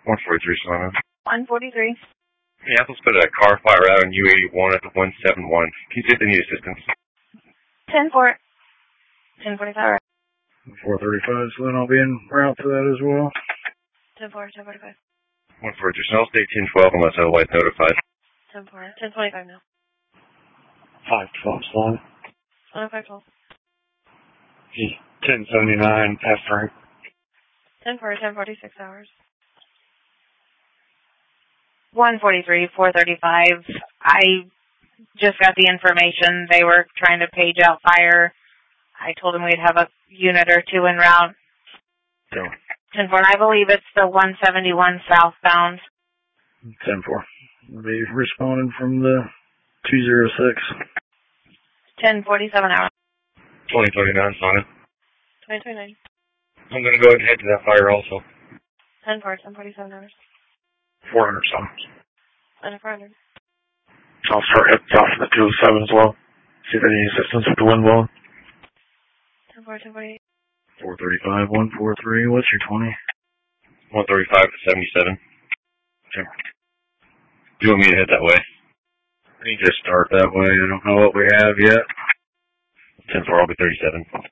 143, Solana. 143. Yeah, let's put a car fire out on U81 at the 171. Can you see if they need assistance? 10-4. 1045. 435, so then I'll be en route to that as well. 10-4, 1045. 143, I'll stay 1012 unless otherwise notified. 10-4, 1025 now. 512, Solana. 512. 1079, F3. 10-4, 1046 hours. 143, 435. I just got the information. They were trying to page out fire. I told them we'd have a unit or two en route. 10-4, I believe it's the 171 southbound. 10-4. I'll be responding from the 206. 1047 hours. 2029, Solana. 2029. I'm going to go ahead and head to that fire also. 10-4, 1047 hours. 400 Solana. 400. I'll start heading south from the 207 as well. See if they need assistance with the wind blowing. 10-4, 1048. 435, 143. What's your 20? 135 to 77. Okay. Do you want me to head that way? We need to start that way. I don't know what we have yet. 10-4, I'll be 37.